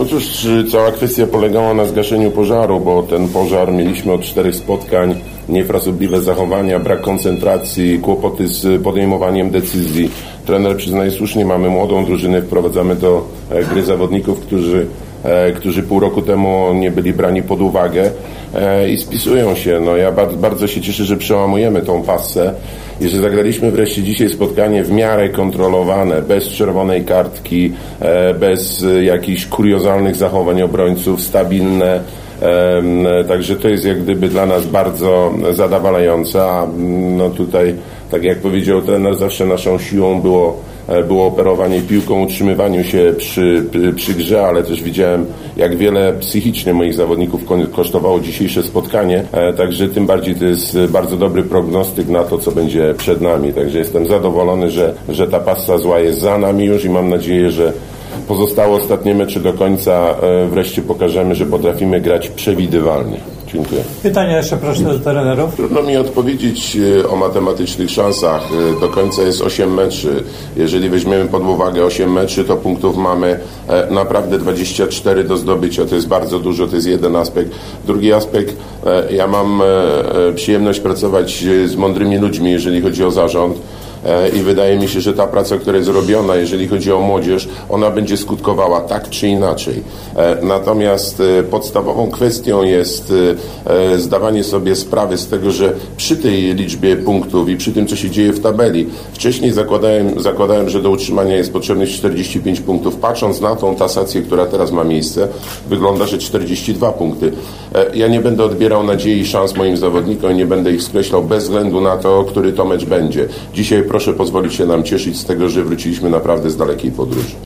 Otóż cała kwestia polegała na zgaszeniu pożaru, bo ten pożar mieliśmy od 4 spotkań, niefrasobliwe zachowania, brak koncentracji, kłopoty z podejmowaniem decyzji. Trener przyznaje słusznie, mamy młodą drużynę, wprowadzamy do gry zawodników, którzy pół roku temu nie byli brani pod uwagę i spisują się. No, ja bardzo się cieszę, że przełamujemy tą passę i że zagraliśmy wreszcie dzisiaj spotkanie w miarę kontrolowane, bez czerwonej kartki, bez jakichś kuriozalnych zachowań obrońców, stabilne. Także to jest jak gdyby dla nas bardzo zadowalające, a no tutaj, tak jak powiedział trener, zawsze naszą siłą było operowanie piłką, utrzymywanie się przy grze, ale też widziałem, jak wiele psychicznie moich zawodników kosztowało dzisiejsze spotkanie, także tym bardziej to jest bardzo dobry prognostyk na to, co będzie przed nami. Także jestem zadowolony, że ta passa zła jest za nami już i mam nadzieję, że pozostałe ostatnie mecze do końca wreszcie pokażemy, że potrafimy grać przewidywalnie. Dziękuję. Pytania jeszcze proszę do trenerów. Trudno mi odpowiedzieć o matematycznych szansach. Do końca jest 8 meczy. Jeżeli weźmiemy pod uwagę 8 meczy, to punktów mamy naprawdę 24 do zdobycia. To jest bardzo dużo, to jest jeden aspekt. Drugi aspekt, ja mam przyjemność pracować z mądrymi ludźmi, jeżeli chodzi o zarząd. I wydaje mi się, że ta praca, która jest robiona, jeżeli chodzi o młodzież, ona będzie skutkowała tak czy inaczej. Natomiast podstawową kwestią jest zdawanie sobie sprawy z tego, że przy tej liczbie punktów i przy tym, co się dzieje w tabeli, wcześniej zakładałem, że do utrzymania jest potrzebnych 45 punktów. Patrząc na tą tasację, która teraz ma miejsce, wygląda, że 42 punkty. Ja nie będę odbierał nadziei i szans moim zawodnikom i nie będę ich skreślał bez względu na to, który to mecz będzie. Dzisiaj proszę pozwolić się nam cieszyć z tego, że wróciliśmy naprawdę z dalekiej podróży.